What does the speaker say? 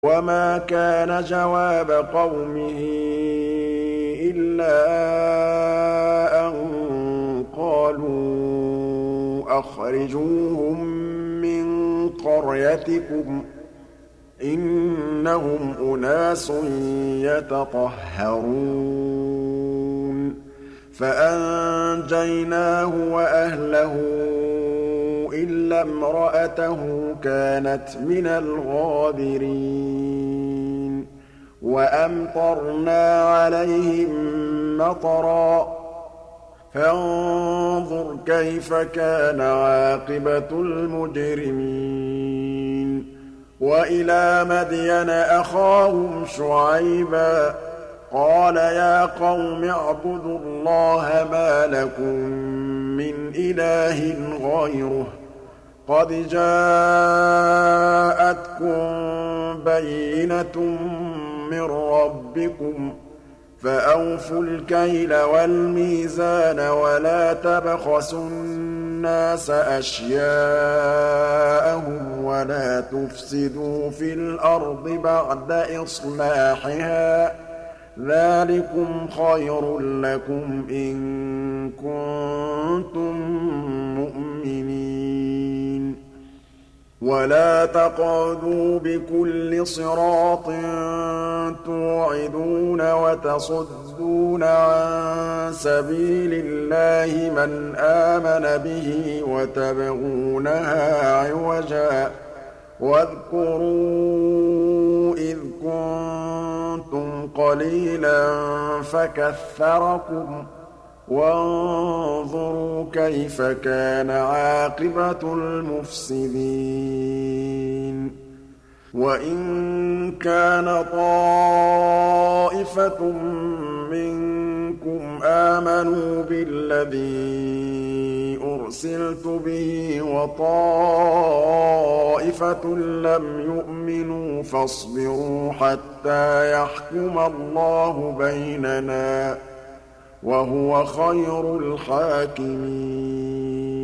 وَمَا كَانَ جَوَابَ قَوْمِهِ إِلَّا أَن قَالُوا أَخْرِجُوهُم مِّن قَرْيَتِكُمْ ۖ إِنَّهُمْ أُنَاسٌ يَتَطَهَّرُونَ فَأَنجَيْنَاهُ وَأَهْلَهُ إِلَّا امْرَأَتَهُ كَانَتْ مِنَ الْغَابِرِينَ وَأَمْطَرْنَا عَلَيْهِم مَّطَرًا ۖ فَانظُرْ كَيْفَ كَانَ عَاقِبَةُ الْمُجْرِمِينَ وَإِلَىٰ مَدْيَنَ أَخَاهُمْ شُعَيْبًا ۗ قَالَ يَا قَوْمِ اعْبُدُوا اللَّهَ مَا لَكُم مِّنْ إِلَٰهٍ غَيْرُهُ ۖ قَدْ جَاءَتْكُم بَيِّنَةٌ مِّن رَّبِّكُمْ ۖ فَأَوْفُوا الْكَيْلَ وَالْمِيزَانَ وَلَا تَبْخَسُوا النَّاسَ أَشْيَاءَهُمْ وَلَا تُفْسِدُوا فِي الْأَرْضِ بَعْدَ إِصْلَاحِهَا ۚ ذَٰلِكُمْ خَيْرٌ لَّكُمْ إِن كُنتُم مُّؤْمِنِينَ وَلَا تَقْعُدُوا بِكُلِّ صِرَاطٍ تُوعِدُونَ وَتَصُدُّونَ عَن سَبِيلِ اللَّهِ مَنْ آمَنَ بِهِ وَتَبْغُونَهَا عِوَجًا ۚ وَاذْكُرُوا إِذْ كُنتُمْ قَلِيلًا فَكَثَّرَكُمْ ۖ وَانظُرُوا كَيْفَ كَانَ عَاقِبَةُ الْمُفْسِدِينَ وَإِن كَانَ طَائِفَةٌ مِّنكُمْ آمَنُوا بِالَّذِي أُرْسِلْتُ بِهِ وَطَائِفَةٌ لَّمْ يُؤْمِنُوا فَاصْبِرُوا حَتَّىٰ يَحْكُمَ اللَّهُ بَيْنَنَا ۖ وَهُوَ خَيْرُ الْحَاكِمِينَ